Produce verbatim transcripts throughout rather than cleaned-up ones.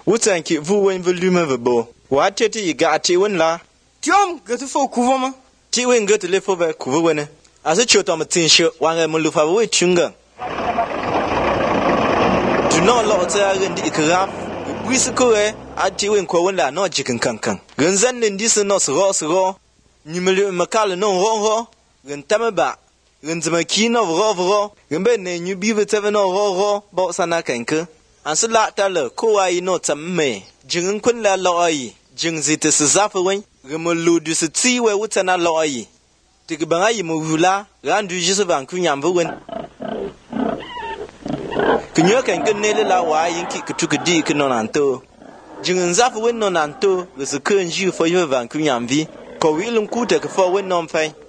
Wutanki vu wen volume vebo. Wateti ga ti wen la. Tiom gatu fo kuvoma. Ti wen gatu le fo ba kuvu wene. Asa choto matin sho wanga mulufa we chunga. Do not lot to agendi ikraf. Wisiko a ti wen ko wen la no jikin kankan. Ganzan din dis no so so. Nimelu makala no ho ho. Gan tamaba. Gan zamaki no ro ro. Gan be ne nyu bi veteve no ro ro. Bo sana kanka. Ansa la ta le ko ai no tamme. Jing kun la lo ai. Jing zite se zafa wen. Remolu du se ti we wutana lo ai. Tig banga yi mo hula. Ran du jisu ban kunyam wen. Kunyo kan kun ne la wa yin ki kutuku di kinonanto. Jing zafa wen nonanto. Ze kun ji fo yo ban kunyam vi. Ko wilum kuta ke fo wen non fai.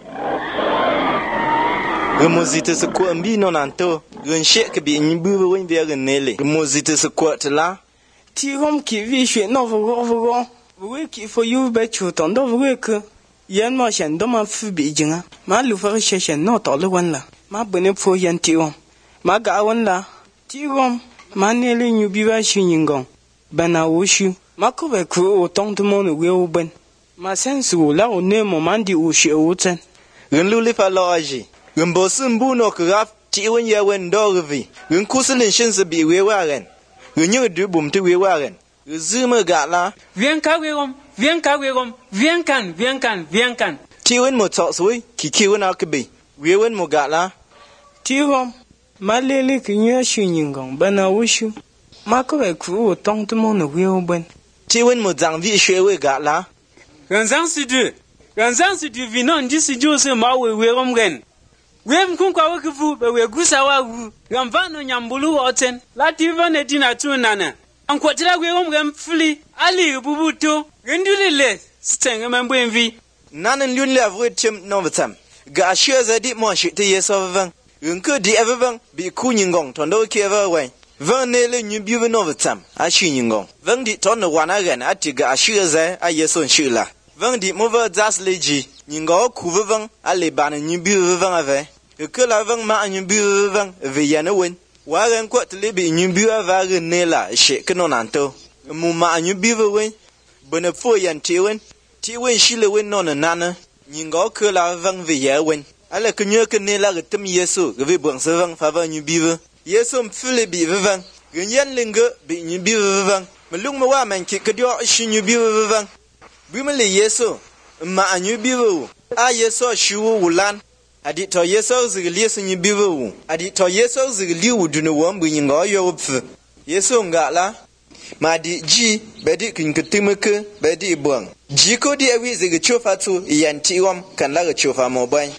Remozite se ko mbi nonanto. Ren shek bi nyibu wen bi ren nele. Remozite se ko tla. Ti rom ki vi shwe no vro vro. Vwe ki fo yu be chuton do vwe ke. Yan ma shen do ma fu bi jinga. Ma lu fa she shen no to le wan la. Ma bone fo yan ti rom. Ma ga wan la. Ti rom ma nele nyu bi ba shi nyingong. Bana wo shu. Ma ko be ku o tong to mo no we o ben. Ma sensu la o ne mo mandi o shi o ten. Ren lu li fa lo aji. Ren bo sun bu no kraf ti wen ya wen do revi. Ren kuselin shin se bi we waren. Ren yu du bum ti we waren. Zuma ga la. Viens ka we rom, viens ka we rom, viens kan, viens kan, viens kan. Ti wen mo to sui ki ki wen akbi. We wen mo ga la. Ti rom ma lele ki nyu shi nyingong bana wo shu. Ma ko be ku o tong to mo no we o ben. Ti wen mo zang vi shwe we ga la. Ranzang si du. Ranzang si du vinon di si jo se ma we we rom gen. Wem kun kwa we kufu be we gusa wa gu. Ramvano nyambulu oten. La ti vane dina tu nana. Anko tira we rom gen fli. Ali bubuto. Rendule le. Stenge membo envi. Nanen lun le avre tim no vetam. Ga shwe za di mo shi te yeso vang. Renke di evang bi ku nyingong tondo ki ever wen. Vang ne le nyu bi no vetam. A shi nyingong. Vang di ton no wana gen ati ga shwe za a yeso shi la. Vang di mova das leji. Nyingo ku vang ale ban nyu bi vang ave. Que la vang ma nyu bi vang ve yana wen. Wa ren ko tle bi nyu bi ava ne la she kenonanto. Mu ma nyu bi wen. Bone fo yan ti wen. Ti wen shi le wen no nana. Nyingo que la vang ve ya wen. Ale que nyu que ne la tem yesu ve bon se vang fa va nyu bi ve. Yesu mfile bi vang. Gen linge bi nyu bi vang. Melung ma wa man ki ke dio shi nyu bi vang. Bi me le yesu ma nyu bi ve. A yesu shi wu wulan. Adi to yeso zigli yeso nyibiwu. Adi to yeso zigli wudune wambu nyinga yo pf. Yeso ngala. Ma di ji bedi kinkitimeke bedi buang. Jiko di ewi zigi chofa tu yanti wam kan la chofa mobile.